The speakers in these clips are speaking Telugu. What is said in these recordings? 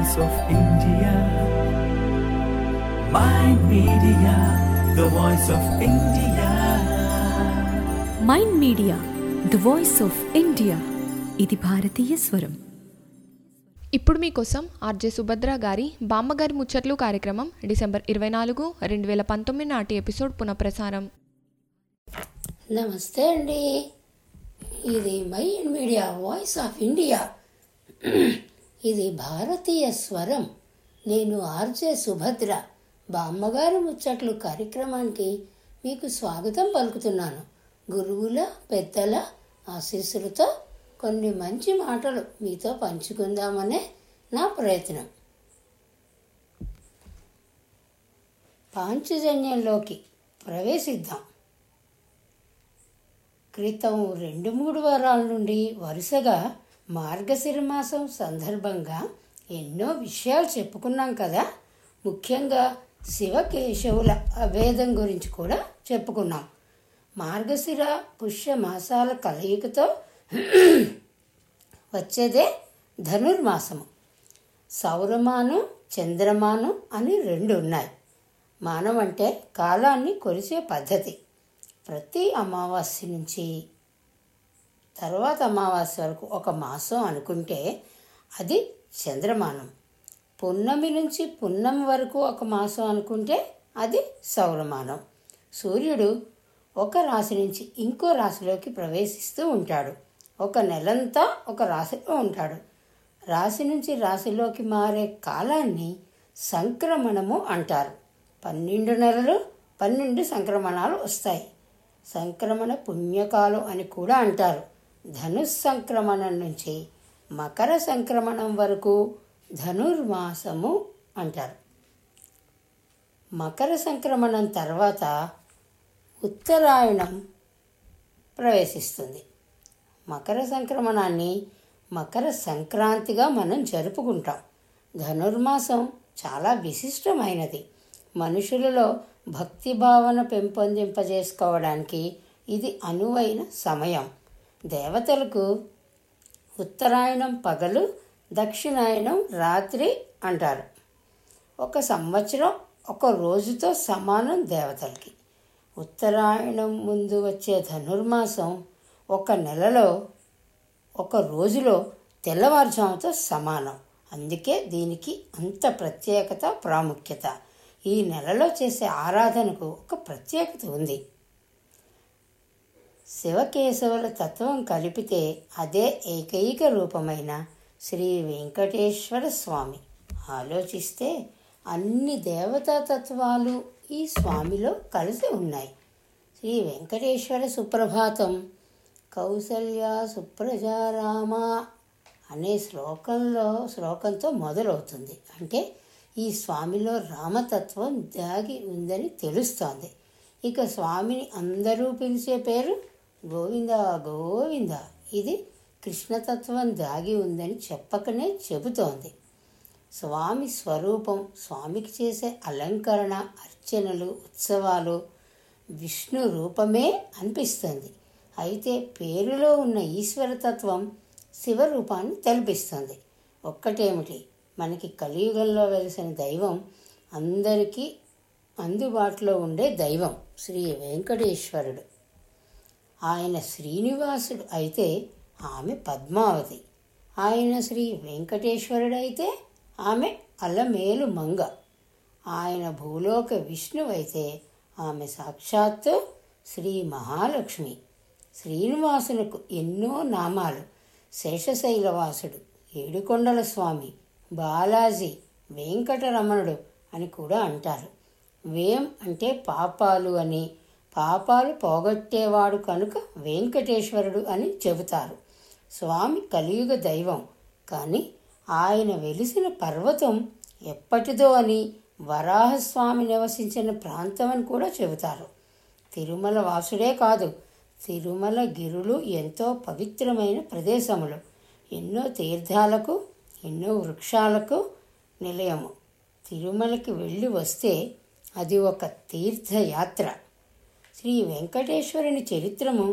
voice of India. Mind Media, the voice of India. Mind media the voice of India. ఇది భారతీయ స్వరం. ఇప్పుడు మీకోసం ఆర్జే సుభద్ర గారి బామ్మగారి ముచ్చట్లు కార్యక్రమం డిసెంబర్ 24, 2019 నాటి ఎపిసోడ్ పునఃప్రసారం. నమస్తే అండి, ఇది mind media voice of India. ఇది భారతీయ స్వరం. నేను ఆర్జే సుభద్ర బామ్మగారి ముచ్చట్లు కార్యక్రమానికి మీకు స్వాగతం పలుకుతున్నాను. గురువుల పెద్దల ఆశీస్సులతో కొన్ని మంచి మాటలు మీతో పంచుకుందామనే నా ప్రయత్నం. పాంచజన్యంలోకి ప్రవేశిద్దాం. క్రితం 2-3 వారాల నుండి వరుసగా మార్గశిర మాసం సందర్భంగా ఎన్నో విషయాలు చెప్పుకున్నాం కదా. ముఖ్యంగా శివకేశవుల అభేదం గురించి కూడా చెప్పుకున్నాం. మార్గశిర పుష్య మాసాల కలయికతో వచ్చేదే ధనుర్మాసము. సౌరమానం, చంద్రమానం అని 2 ఉన్నాయి. మానం అంటే కాలాన్ని కొలిసే పద్ధతి. ప్రతి అమావాస్య నుంచి తర్వాత అమావాస్య వరకు ఒక మాసం అనుకుంటే అది చంద్రమానం. పున్నమి నుంచి పున్నమి వరకు ఒక మాసం అనుకుంటే అది సౌరమానం. సూర్యుడు ఒక రాశి నుంచి ఇంకో రాశిలోకి ప్రవేశిస్తూ ఉంటాడు. ఒక నెలంతా ఒక రాశిలో ఉంటాడు. రాశి నుంచి రాశిలోకి మారే కాలాన్ని సంక్రమణము అంటారు. 12 నెలలు 12 సంక్రమణాలు వస్తాయి. సంక్రమణ పుణ్యకాలం అని కూడా అంటారు. ధనుస్సంక్రమణం నుంచి మకర సంక్రమణం వరకు ధనుర్మాసము అంటారు. మకర సంక్రమణం తర్వాత ఉత్తరాయణం ప్రవేశిస్తుంది. మకర సంక్రమణాన్ని మకర సంక్రాంతిగా మనం జరుపుకుంటాం. ధనుర్మాసం చాలా విశిష్టమైనది. మనుషులలో భక్తి భావన పెంపొందింపజేసుకోవడానికి ఇది అనువైన సమయం. దేవతలకు ఉత్తరాయణం పగలు, దక్షిణాయనం రాత్రి అంటారు. ఒక సంవత్సరం ఒక రోజుతో సమానం దేవతలకి. ఉత్తరాయణం ముందు వచ్చే ధనుర్మాసం ఒక నెలలో ఒక రోజులో తెల్లవారుజాముతో సమానం. అందుకే దీనికి అంత ప్రత్యేకత, ప్రాముఖ్యత. ఈ నెలలో చేసే ఆరాధనకు ఒక ప్రత్యేకత ఉంది. శివకేశవుల తత్వం కలిపితే అదే ఏకైక రూపమైన శ్రీ వెంకటేశ్వర స్వామి. ఆలోచిస్తే అన్ని దేవతా తత్వాలు ఈ స్వామిలో కలిసి ఉన్నాయి. శ్రీ వెంకటేశ్వర సుప్రభాతం కౌసల్య సుప్రజారామ అనే శ్లోకంతో మొదలవుతుంది. అంటే ఈ స్వామిలో రామతత్వం దాగి ఉందని తెలుస్తోంది. ఇక స్వామిని అందరూ పిలిచే పేరు గోవింద గోవింద. ఇది కృష్ణతత్వం దాగి ఉందని చెప్పకనే చెబుతోంది. స్వామి స్వరూపం, స్వామికి చేసే అలంకరణ, అర్చనలు, ఉత్సవాలు విష్ణు రూపమే అనిపిస్తుంది. అయితే పేరులో ఉన్న ఈశ్వరతత్వం శివరూపాన్ని తెలిపిస్తుంది. ఒక్కటేమిటి, మనకి కలియుగంలో వెలిసిన దైవం, అందరికీ అందుబాటులో ఉండే దైవం శ్రీ వెంకటేశ్వరుడు. ఆయన శ్రీనివాసుడు అయితే ఆమె పద్మావతి. ఆయన శ్రీ వెంకటేశ్వరుడు అయితే ఆమె అలమేలు మంగ. ఆయన భూలోక విష్ణువు అయితే ఆమె సాక్షాత్తు శ్రీ మహాలక్ష్మి. శ్రీనివాసునకు ఎన్నో నామాలు. శేషశైలవాసుడు, ఏడుకొండల స్వామి, బాలాజీ, వెంకటరమణుడు అని కూడా అంటారు. వేం అంటే పాపాలు అని, పాపాలు పోగొట్టేవాడు కనుక వెంకటేశ్వరుడు అని చెబుతారు. స్వామి కలియుగ దైవం, కానీ ఆయన వెలిసిన పర్వతం ఎప్పటిదో అని, వరాహస్వామి నివసించిన ప్రాంతం అని కూడా చెబుతారు. తిరుమల వాసుడే కాదు, తిరుమల గిరులు ఎంతో పవిత్రమైన ప్రదేశములు. ఎన్నో తీర్థాలకు, ఎన్నో వృక్షాలకు నిలయము. తిరుమలకి వెళ్ళి వస్తే అది ఒక తీర్థయాత్ర. శ్రీ వెంకటేశ్వరుని చరిత్రము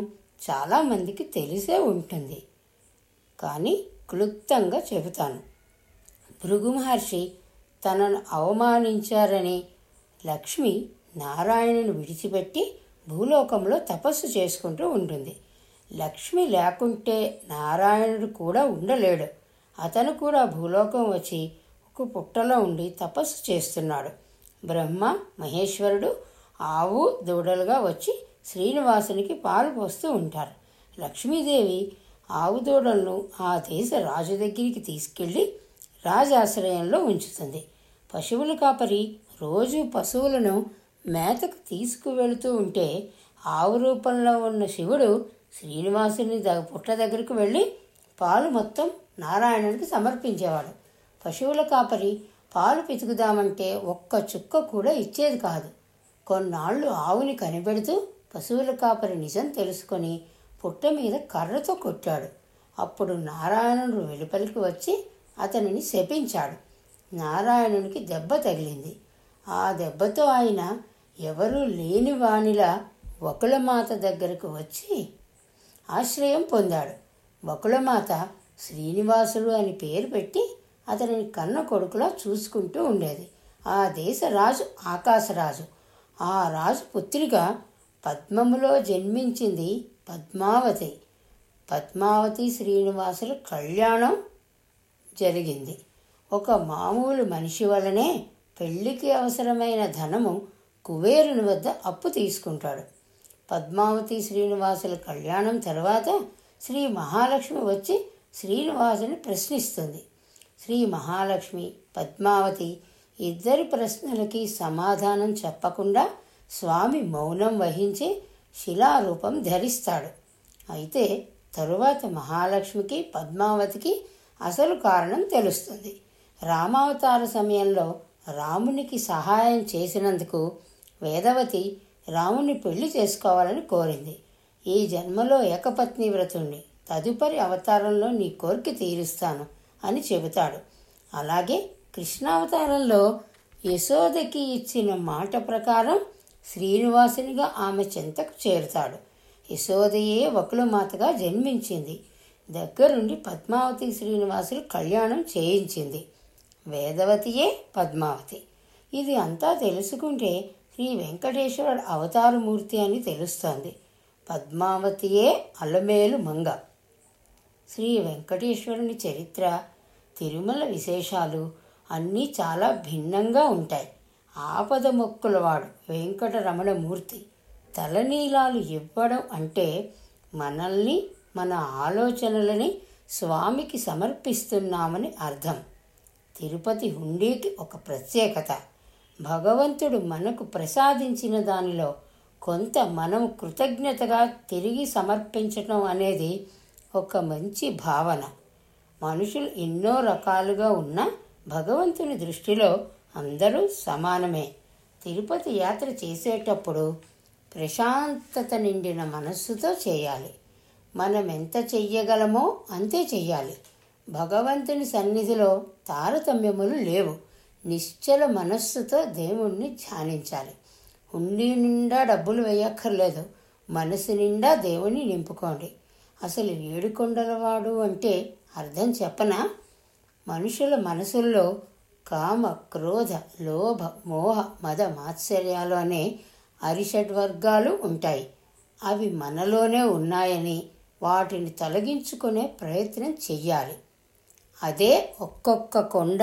చాలామందికి తెలిసే ఉంటుంది, కానీ క్లుప్తంగా చెబుతాను. భృగు మహర్షి తనను అవమానించారని లక్ష్మి నారాయణుని విడిచిపెట్టి భూలోకంలో తపస్సు చేసుకుంటూ ఉంటుంది. లక్ష్మి లేకుంటే నారాయణుడు కూడా ఉండలేడు. అతను కూడా భూలోకం వచ్చి ఒక పుట్టలో ఉండి తపస్సు చేస్తున్నాడు. బ్రహ్మ మహేశ్వరుడు ఆవు దూడలుగా వచ్చి శ్రీనివాసునికి పాలు పోస్తూ ఉంటారు. లక్ష్మీదేవి ఆవు దూడలను ఆ దేశ రాజు దగ్గరికి తీసుకెళ్ళి రాజాశ్రయంలో ఉంచుతుంది. పశువుల కాపరి రోజు పశువులను మేతకు తీసుకువెళుతూ ఉంటే ఆవు రూపంలో ఉన్న శివుడు శ్రీనివాసుని పుట్ట దగ్గరకు వెళ్ళి పాలు మొత్తం నారాయణునికి సమర్పించేవాడు. పశువుల కాపరి పాలు పితుకుదామంటే ఒక్క చుక్క కూడా ఇచ్చేది కాదు. కొన్నాళ్ళు ఆవుని కనిపెడుతూ పశువుల కాపరి నిజం తెలుసుకొని పుట్ట మీద కర్రతో కొట్టాడు. అప్పుడు నారాయణుడు వెలుపలికి వచ్చి అతనిని శపించాడు. నారాయణునికి దెబ్బ తగిలింది. ఆ దెబ్బతో ఆయన ఎవరూ లేని వానిలా వకుళమాత దగ్గరకు వచ్చి ఆశ్రయం పొందాడు. వకుళమాత శ్రీనివాసుడు అని పేరు పెట్టి అతనిని కన్న కొడుకులా చూసుకుంటూ ఉండేది. ఆ దేశ రాజు ఆకాశరాజు. ఆ రాజు పుత్రిగా పద్మములో జన్మించింది పద్మావతి. పద్మావతి శ్రీనివాసుల కళ్యాణం జరిగింది. ఒక మామూలు మనిషి వలనే పెళ్లికి అవసరమైన ధనము కుబేరుని వద్ద అప్పు తీసుకుంటాడు. పద్మావతి శ్రీనివాసుల కళ్యాణం తర్వాత శ్రీ మహాలక్ష్మి వచ్చి శ్రీనివాసుని ప్రశ్నిస్తుంది. శ్రీ మహాలక్ష్మి పద్మావతి ఇద్దరి ప్రశ్నలకి సమాధానం చెప్పకుండా స్వామి మౌనం వహించి శిలారూపం ధరిస్తాడు. అయితే తరువాత మహాలక్ష్మికి పద్మావతికి అసలు కారణం తెలుస్తుంది. రామావతార సమయంలో రామునికి సహాయం చేసినందుకు వేదవతి రాముని పెళ్లి చేసుకోవాలని కోరింది. ఈ జన్మలో ఏకపత్ని వ్రతుణ్ణి, తదుపరి అవతారంలో నీ కోరిక తీరుస్తాను అని చెబుతాడు. అలాగే కృష్ణావతారంలో యశోదకి ఇచ్చిన మాట ప్రకారం శ్రీనివాసునిగా ఆమె చెంతకు చేరుతాడు. యశోదయే వకుళమాతగా జన్మించింది. దగ్గరుండి పద్మావతి శ్రీనివాసులు కళ్యాణం చేయించింది. వేదవతియే పద్మావతి. ఇది అంతా తెలుసుకుంటే శ్రీ వెంకటేశ్వరుడు అవతారమూర్తి అని తెలుస్తోంది. పద్మావతియే అలమేలు మంగ. శ్రీ వెంకటేశ్వరుని చరిత్ర, తిరుమల విశేషాలు అన్నీ చాలా భిన్నంగా ఉంటాయి. ఆపద మొక్కులవాడు వెంకటరమణమూర్తి. తలనీలాలు ఇవ్వడం అంటే మనల్ని, మన ఆలోచనలని స్వామికి సమర్పిస్తున్నామని అర్థం. తిరుపతి హుండీకి ఒక ప్రత్యేకత. భగవంతుడు మనకు ప్రసాదించిన దానిలో కొంత మనం కృతజ్ఞతగా తిరిగి సమర్పించటం అనేది ఒక మంచి భావన. మనుషులు ఎన్నో రకాలుగా ఉన్నా భగవంతుని దృష్టిలో అందరూ సమానమే. తిరుపతి యాత్ర చేసేటప్పుడు ప్రశాంతత నిండిన మనస్సుతో చేయాలి. మనం ఎంత చెయ్యగలమో అంతే చెయ్యాలి. భగవంతుని సన్నిధిలో తారతమ్యములు లేవు. నిశ్చల మనస్సుతో దేవుణ్ణి ధ్యానించాలి. హుండీ నిండా డబ్బులు వేయక్కర్లేదు, మనసు నిండా దేవుణ్ణి నింపుకోండి. అసలు ఏడుకొండలవాడు అంటే అర్థం చెప్పనా? మనుషుల మనసుల్లో కామ, క్రోధ, లోభ, మోహ, మద, మాత్సర్యాలు అనే అరిషడ్వర్గాలు ఉంటాయి. అవి మనలోనే ఉన్నాయని వాటిని తొలగించుకునే ప్రయత్నం చెయ్యాలి. అదే ఒక్కొక్క కొండ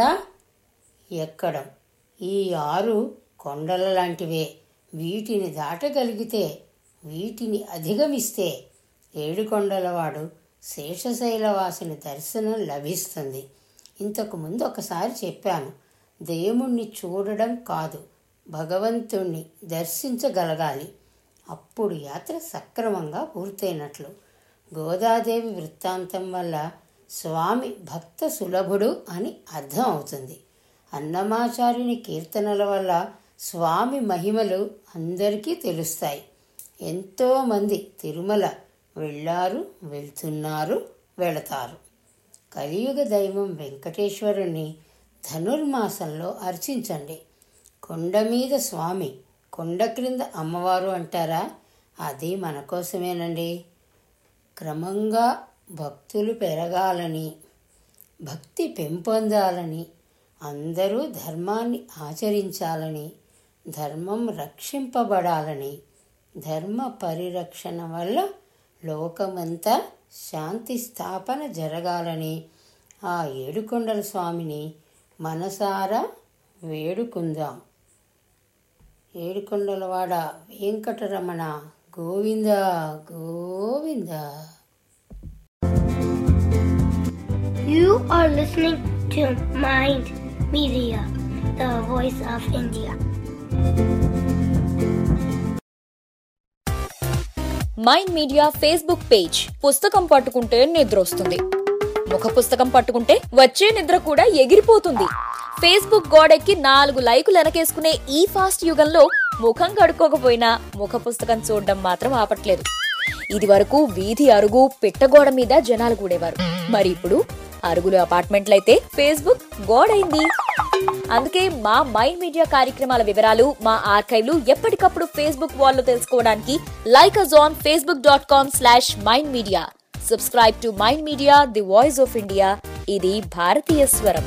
ఎక్కడం. ఈ 6 కొండల లాంటివే. వీటిని దాటగలిగితే, వీటిని అధిగమిస్తే ఏడుకొండలవాడు శేషశైలవాసుని దర్శనం లభిస్తుంది. ఇంతకుముందు ఒకసారి చెప్పాను, దేవుణ్ణి చూడడం కాదు, భగవంతుణ్ణి దర్శించగలగాలి. అప్పుడు యాత్ర సక్రమంగా పూర్తయినట్లు. గోదాదేవి వృత్తాంతం వల్ల స్వామి భక్త సులభుడు అని అర్థం అవుతుంది. అన్నమాచార్యుని కీర్తనల వల్ల స్వామి మహిమలు అందరికీ తెలుస్తాయి. ఎంతోమంది తిరుమల వెళ్ళారు, వెళ్తున్నారు, వెళతారు. కలియుగ దైవం వెంకటేశ్వరుణ్ణి ధనుర్మాసంలో అర్చించండి. కొండ మీద స్వామి, కొండ క్రింద అమ్మవారు అంటారా? అది మన కోసమేనండి. క్రమంగా భక్తులు పెరగాలని, భక్తి పెంపొందాలని, అందరూ ధర్మాన్ని ఆచరించాలని, ధర్మం రక్షింపబడాలని, ధర్మ పరిరక్షణ వల్ల లోకమంతా శాంతి స్థాపన జరగాలని ఆ ఏడుకొండల స్వామిని మనసారా వేడుకుందాం. ఏడుకొండలవాడ Venkataramana Govinda Govinda. You are listening to Mind Media, the voice of India. Mind media Facebook page. పుస్తకం పట్టుకుంటే నిద్ర వస్తుంది, ముఖ పుస్తకం పట్టుకుంటే వచ్చే నిద్ర కూడా ఎగిరిపోతుంది. ఫేస్బుక్ గోడెక్కి 4 లైకులు వెనకేసుకునే ఈ ఫాస్ట్ యుగంలో ముఖం కడుక్కోకపోయినా ముఖ పుస్తకం చూడడం మాత్రం ఆపట్లేదు. ఇది వరకు వీధి అరుగు పిట్టగోడ మీద జనాలు కూడేవారు. మరి ఇప్పుడు అరుగులు అపార్ట్మెంట్లయితే ఫేస్బుక్ గోడైంది. అందుకే మా మైండ్ మీడియా కార్యక్రమాల వివరాలు, మా ఆర్కైవ్లు ఎప్పటికప్పుడు ఫేస్బుక్ వాల్లో తెలుసుకోవడానికి like us on facebook.com/mindmedia. Subscribe to Mind Media, the voice of India. ఇది భారతీయ స్వరం.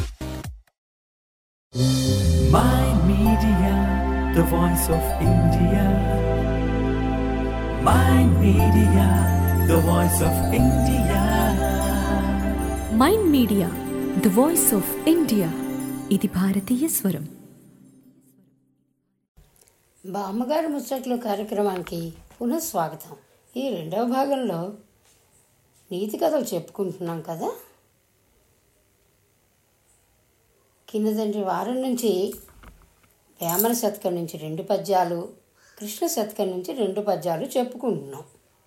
Mind Media, the voice of India. Mind Media, the voice of India. Mind media the voice of India. ఇది భారతీయ స్వరం. బామ్మగారి ముచ్చట్లు కార్యక్రమానికి పునఃస్వాగతం. ఈ 2వ భాగంలో నీతి కథలు చెప్పుకుంటున్నాం కదా. కిందటి వారం నుంచి వేమన శతకం నుంచి 2 పద్యాలు, కృష్ణ శతకం నుంచి 2 పద్యాలు చెప్పుకుంటున్నాం.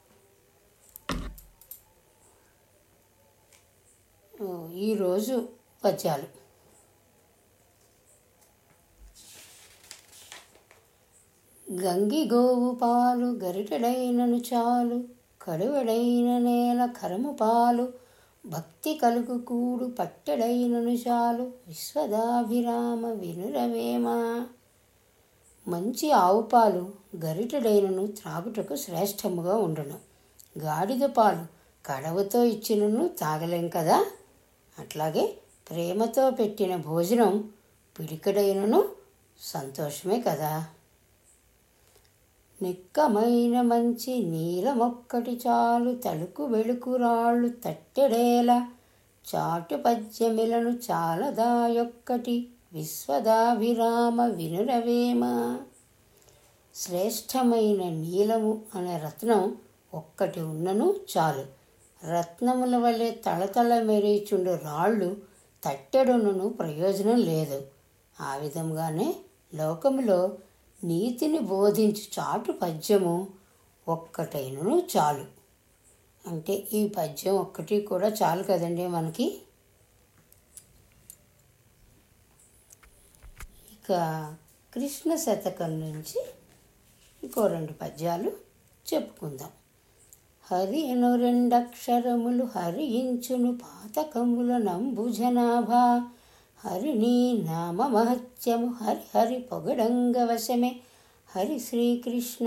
ఈరోజు పద్యాలు. గంగి గోవు పాలు గరిటెడైనను చాలు, కడువడైన నేల కరము పాలు, భక్తి కలుగు కూడు పట్టెడైనను చాలు, విశ్వదాభిరామ వినురవేమ. మంచి ఆవు పాలు గరిటెడైనను త్రాగుటకు శ్రేష్టముగా ఉండును. గాడిద పాలు కడవతో ఇచ్చినను తాగలేం కదా. అట్లాగే ప్రేమతో పెట్టిన భోజనం పిడికడైనను సంతోషమే కదా. నిక్కమైన మంచి నీలమొక్కటి చాలు, తలుకు వెలుకు రాళ్ళు తట్టెడేల, చాటు పద్యమిలను చాలదాయొక్కటి, విశ్వదాభిరామ వినురవేమ. శ్రేష్టమైన నీలము అనే రత్నం ఒక్కటి ఉన్నను చాలు. రత్నముల వలె తళతళ మెరీచుండు రాళ్ళు తట్టెడునను ప్రయోజనం లేదు. ఆ విధంగానే లోకములో నీతిని బోధించి చాటు పద్యము ఒక్కటైనను చాలు. అంటే ఈ పద్యం ఒక్కటి కూడా చాలు కదండి మనకి. ఇక కృష్ణ శతకం నుంచి ఇంకో 2 పద్యాలు చెప్పుకుందాం. హరి అను 2 అక్షరములు హరించును పాతకముల నంబు జనాభా, హరి నీ నామ మహత్యము హరి హరి పొగడంగ వశమే హరి శ్రీకృష్ణ.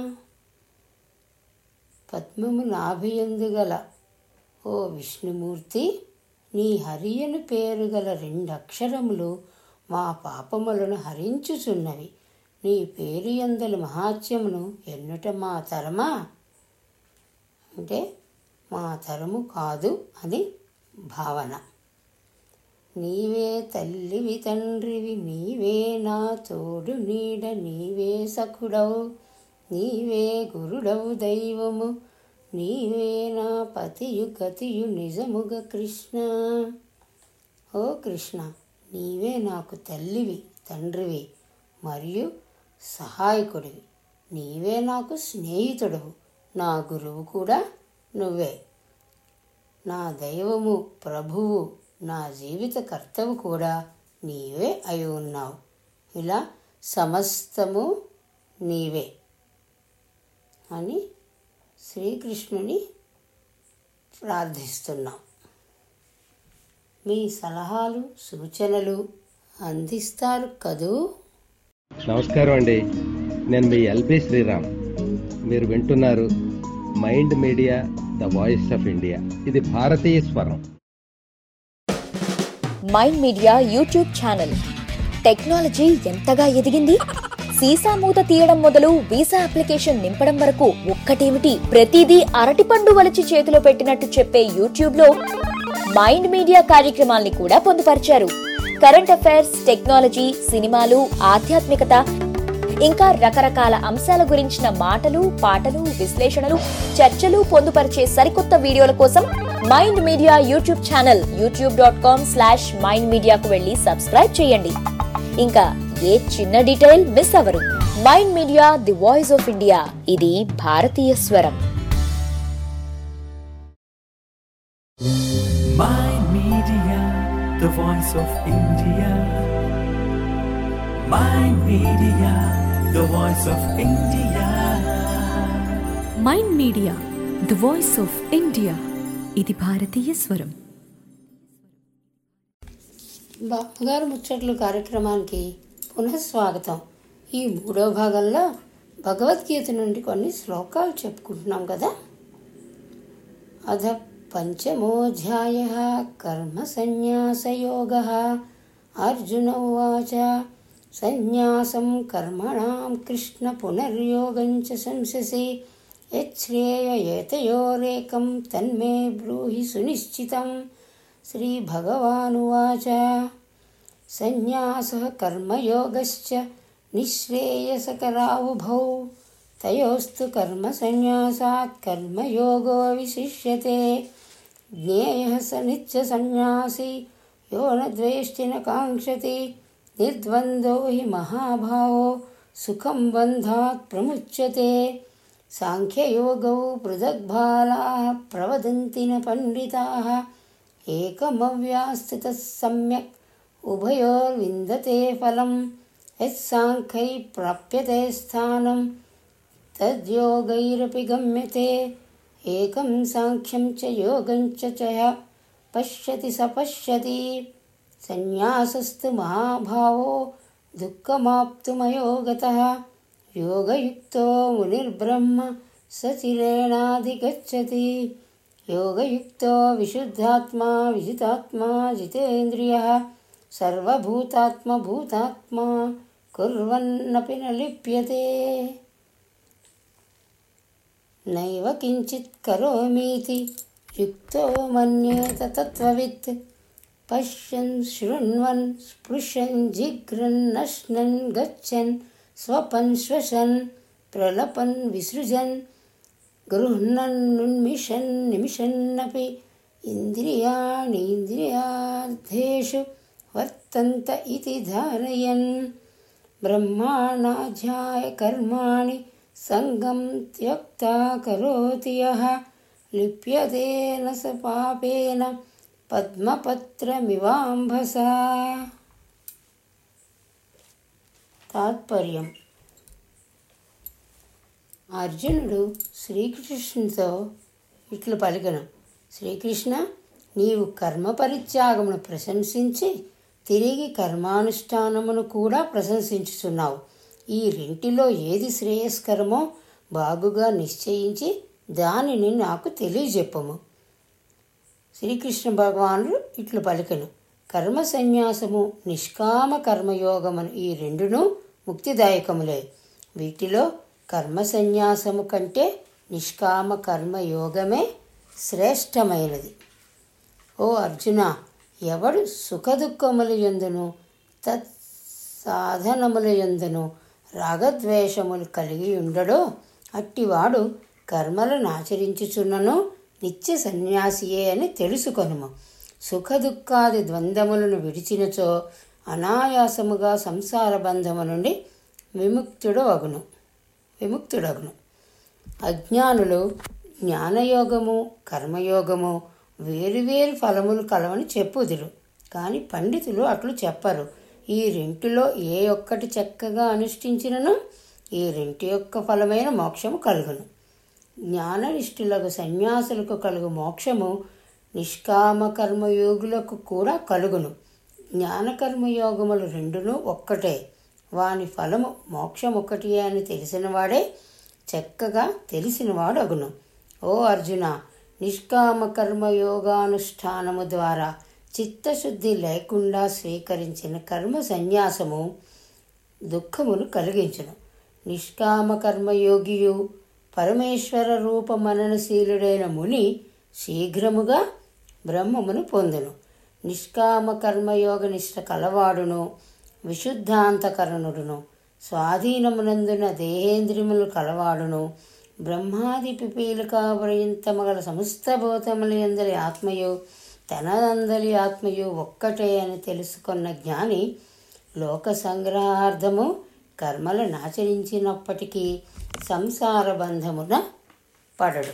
పద్మము నాభియందు గల ఓ విష్ణుమూర్తి, నీ హరియను పేరు గల 2 అక్షరములు మా పాపములను హరించుచున్నవి. నీ పేరు యందలి మహాత్యమును ఎన్నుట మా తరమా? అంటే మా తరము కాదు అని భావన. నీవే తల్లివి తండ్రివి, నీవే నా తోడు నీడ, నీవే సఖుడవు, నీవే గురుడవు దైవము, నీవే నా పతియు గతియు నిజముగ కృష్ణ. ఓ కృష్ణ, నీవే నాకు తల్లివి తండ్రివి మరియు సహాయకుడివి. నీవే నాకు స్నేహితుడవు, నా గురువు కూడా నువ్వే. నా దైవము ప్రభువు, నా జీవిత కర్తవు కూడా నీవే అయి ఉన్నావు. ఇలా సమస్తము నీవే అని శ్రీకృష్ణుని ప్రార్థిస్తున్నాం. మీ సలహాలు సూచనలు అందిస్తారు కదూ. నమస్కారం అండి, నేను మీ ఎల్బి శ్రీరామ్. మీరు వింటున్నారు mind media the voice of India. ఇది భారతీయ స్వరం. Mind media YouTube channel. Technology ఎంతగా ఎదిగింది, సీసా మూత తీయడం మొదలు వీసా అప్లికేషన్ నింపడం వరకు ఒక్కటేమిటి, ప్రతిదీ అరటిపండు వలిచి చేతిలో పెట్టినట్టు చెప్పే యూట్యూబ్ లో మైండ్ మీడియా కార్యక్రమాల్ని కూడా పొందుపరిచారు. కరెంట్ అఫైర్స్, టెక్నాలజీ, సినిమాలు, ఆధ్యాత్మికత, ఇంకా రకరకాల అంశాల గురించిన మాటలు, పాటలు, విశ్లేషణలు, చర్చలు పొందుపరిచే సరికొత్త వీడియోల కోసం mind media YouTube channel youtube.com/mindmedia కు వెళ్లి సబ్స్క్రైబ్ చేయండి. ఇంకా ఏ చిన్న డీటెయిల్ మిస్ అవ్వరు. Mind media, the voice of India. ఇది భారతీయ స్వరం. Mind Media, the voice of India. Mind Media, the voice of India. Mind media the voice of India. ఇది భారతీయ స్వరం. బామ్మగారు ముచ్చట్లు కార్యక్రమానికి పునఃస్వాగతం. ఈ 3వ భాగంలో భగవద్గీత నుండి కొన్ని శ్లోకాలు చెప్పుకుంటున్నాం కదా. అథ పంచమోऽధ్యాయః కర్మ సన్యాసయోగః. అర్జున ఉవాచ సన్యాసం కర్మణాం కృష్ణ పునర్యోగం చ సంశసి యచ్ఛ్రేయయేతయోరేకం తన్మే బ్రూహి సునిశ్చితం. శ్రీభగవానువాచ సన్యాసః కర్మయోగశ్చ నిశ్రేయసకరావుభౌ తయోస్తు కర్మ సన్యాసాత్ కర్మయోగో విశిష్యతే. జ్ఞేయః స నిత్య సన్యాసి యో న ద్వేష్టి న కాంక్షతి నిర్ద్వంద్వో హి మహాభావో సుఖం బంధాత్ ప్రముచ్యతే. సాంఖ్యయోగౌ పృథగ్బాలాః ప్రవదంతి న పండితాః ఏకమవ్యాస్థితః సమ్యక్ ఉభయోర్విందతే ఫలం. యత్సాంఖ్యై ప్రాప్యతే స్థానం తద్యోగైరపి గమ్యతే. ఏకం సాంఖ్యం చ యోగం చ యః పశ్యతి స పశ్యతి. సన్యాసస్తు మహాభావో దుఃఖమాప్తుమయో గతః. యోగయుక్తో మునిర్బ్రహ్మ సచిరేణాధిగచ్చతి. యోగయుక్తో విశుద్ధాత్మా విజితాత్మా జితేంద్రియః. సర్వభూతాత్మభూతాత్మా కుర్వన్నపి న లిప్యతే. నైవ కించిత్ కరోమీతి యుక్తో మన్యేత తత్వవిత్. పశ్యన్ శృణ్వన్ స్పృశన్ జిఘ్రన్ నశ్నన్ గచ్చన్ స్వపన్ శ్వసన్ ప్రలపన్ విసృజన్ గృహ్ణన్నున్మిషన్ నిమిషన్నపి ఇంద్రియాణీంద్రియార్థేషు వర్తంత ఇతి ధారయన్. బ్రహ్మాణాధ్యాయ కర్మాణి సంగం త్యక్తా కరోతి యః లిప్యతే న స పాపేన పద్మపత్రమివాంభసా. తాత్పర్యం. అర్జునుడు శ్రీకృష్ణునితో ఇట్లు పలికెను. శ్రీకృష్ణ, నీవు కర్మ పరిత్యాగమును ప్రశంసించి తిరిగి కర్మానుష్ఠానమును కూడా ప్రశంసించుచున్నావు. ఈ రెంటిలో ఏది శ్రేయస్కరమో బాగుగా నిశ్చయించి దానిని నాకు తెలియజెప్పము. శ్రీకృష్ణ భగవానుడు ఇట్లు పలికెను. కర్మ సన్యాసము, నిష్కామ కర్మయోగమును ఈ రెండును ముక్తిదాయకములే. వీటిలో కర్మ సన్యాసము కంటే నిష్కామ కర్మయోగమే శ్రేష్టమైనది. ఓ అర్జున, ఎవడు సుఖదుఖముల యందును తత్సాధనముల యందును రాగద్వేషములు కలిగి ఉండడో అట్టివాడు కర్మలను ఆచరించుచున్నను నిత్య సన్యాసియే అని తెలుసుకొనుము. సుఖదుఖాది ద్వంద్వములను విడిచినచో అనాయాసముగా సంసార బంధము నుండి విముక్తుడగును. అజ్ఞానులు జ్ఞానయోగము కర్మయోగము వేరువేరు ఫలములు కలవని చెప్పుదురు, కానీ పండితులు అట్లు చెప్పరు. ఈ రెంటిలో ఏ ఒక్కటి చక్కగా అనుష్ఠించినను ఈ రెంటి యొక్క ఫలమైన మోక్షము కలుగును. జ్ఞాననిష్ఠులకు సన్యాసులకు కలుగు మోక్షము నిష్కామ కర్మయోగులకు కూడా కలుగును. జ్ఞానకర్మయోగములు రెండును ఒక్కటే, వాని ఫలము మోక్షం ఒక్కటి అని తెలిసినవాడే చక్కగా తెలిసినవాడు అగును. ఓ అర్జున, నిష్కామ కర్మయోగానుష్ఠానము ద్వారా చిత్తశుద్ధి లేకుండా స్వీకరించిన కర్మ సన్యాసము దుఃఖమును కలిగించును. నిష్కామ కర్మయోగియు పరమేశ్వర రూప మననశీలుడైన ముని శీఘ్రముగా బ్రహ్మమును పొందును. నిష్కామ కర్మయోగ నిష్ట కలవాడును విశుద్ధాంతకరణుడును స్వాధీనమునందున దేహేంద్రియములు కలవాడును బ్రహ్మాది పిపీలికాపర్యంతమగల సమస్త భూతములందరి ఆత్మయు తనదందరి ఆత్మయు ఒక్కటే అని తెలుసుకున్న జ్ఞాని లోక సంగ్రహార్థము కర్మలను ఆచరించినప్పటికీ సంసార బంధమున పడడు.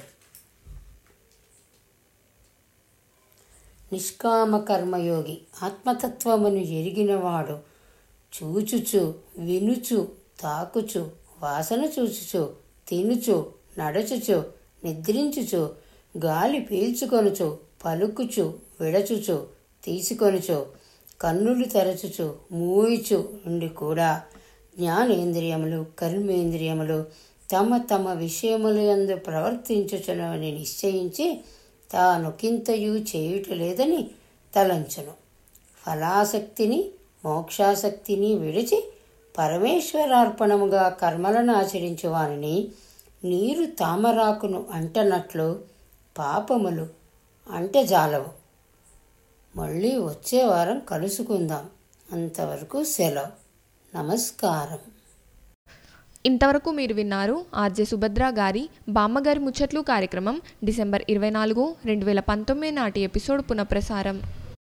నిష్కామ కర్మయోగి ఆత్మతత్వమును ఎరిగినవాడు చూచుచు వినుచు తాకుచు వాసన చూచుచు తినుచు నడచుచు నిద్రించుచు గాలి పీల్చుకొనుచు పలుకుచు విడచుచు తీసుకొనుచు కన్నులు తెరచుచు మూయిచు ఉండి కూడా జ్ఞానేంద్రియములు కర్మేంద్రియములు తమ తమ విషయముల యందు ప్రవర్తించుచునని నిశ్చయించి తానొకింతయు చేయుట లేదని తలంచును. ఫలాసక్తిని మోక్షాసక్తిని విడిచి పరమేశ్వరార్పణముగా కర్మలను ఆచరించు వారిని నీరు తామరాకును అంటనట్లు పాపములు అంటజాలవు. మళ్ళీ వచ్చే వారం కలుసుకుందాం. అంతవరకు సెలవు. నమస్కారం. ఇంతవరకు మీరు విన్నారు ఆర్జే సుభద్ర గారి బామ్మగారి ముచ్చట్లు కార్యక్రమం డిసెంబర్ 24, 2019 నాటి ఎపిసోడ్ పునఃప్రసారం.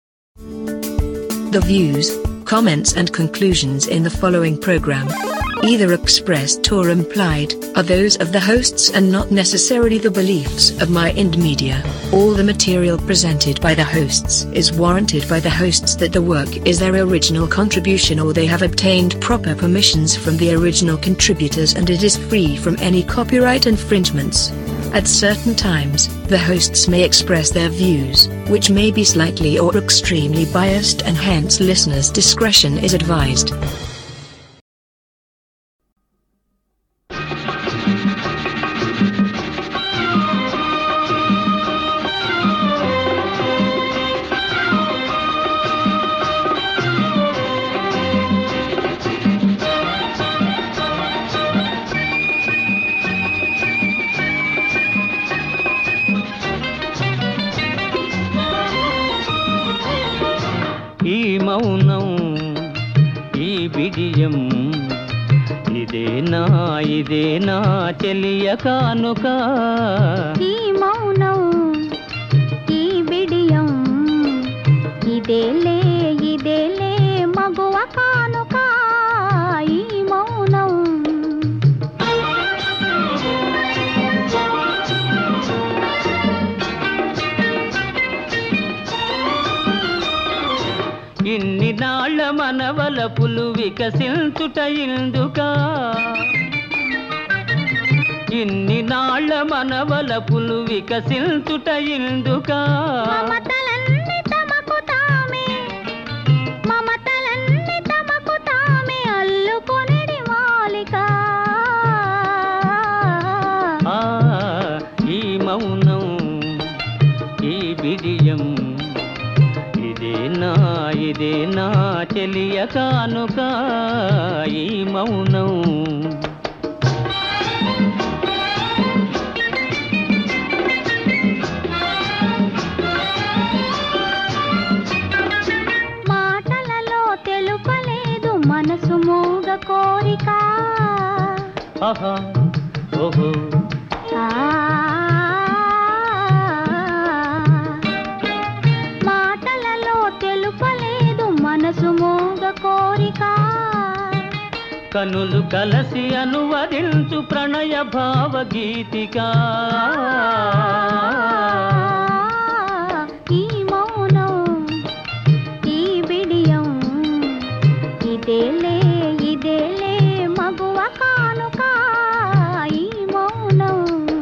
The views, comments and conclusions in the following program, either expressed or implied, are those of the hosts and not necessarily the beliefs of Mind Media. All the material presented by the hosts is warranted by the hosts that the work is their original contribution or they have obtained proper permissions from the original contributors and it is free from any copyright infringements. At certain times, the hosts may express their views, which may be slightly or extremely biased and hence listeners' discretion is advised. ఈ మౌనం ఈ బిడియం ఇదేనా చెలియ కానుక. ఈ మౌనం ఈ బిడియం ఇదేలే మగువ కానుక. ఈ మౌనం ఇన్ని నాళ్ళ మనవలపులు వికసించుట ఇందుక. ఇన్ని నాళ్ళ మనవలపులు వికసించుట ఇందుక. మమతలన్నీ తమకు తామే అల్లుకొనిడి మాలిక. ఈ మౌనం ఈ బిడియం ఇదేనా చెలియ కానుక. ఈ మౌనం మాటలలో తెలుపలేదు మనసు మూగ కోరిక. ఆహా ఓహో మాటలలో తెలుపలేదు మనసు మూగ కోరిక. కనులు కలసి అనువదించు ప్రణయ భావగీతిక. ఈ మౌనం ఈ బిడియం ఇదేలే మగువ కానుక. ఈ మౌనం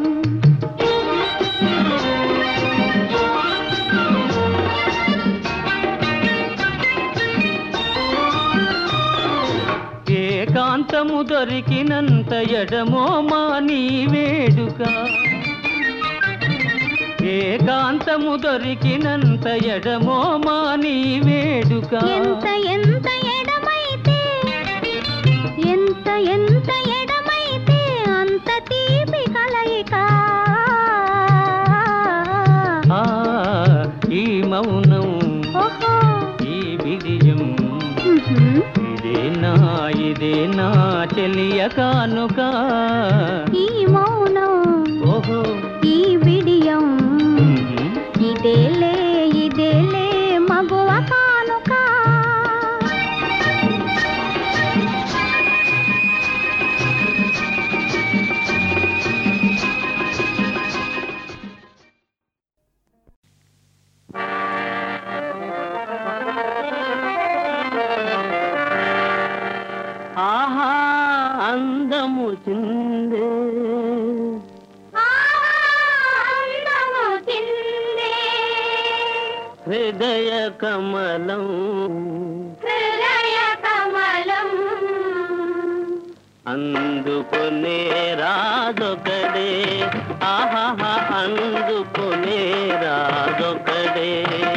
ఏకాంతము దొరికినంత ఎడమో మా నీ వేడుక. ఏకాంతము దొరికినంత ఎడమో మాని వేడుక ఎంత ఎంత ఎడమైతే ఎంత ఎంత ఎడమైతే అంత తీపి కలయిక ఈ మౌనం ఓహో ఈ బిడియం ఇదేనా చెలియ కానుక ఈ మౌనం ఓహో ఈ బిడియం ఇదేలే మగువ కానుక ఆహా అందము చిందే హృదయ కమలం అందుకునే రాజొకడే ఆహా అందుకునే రాజొకడే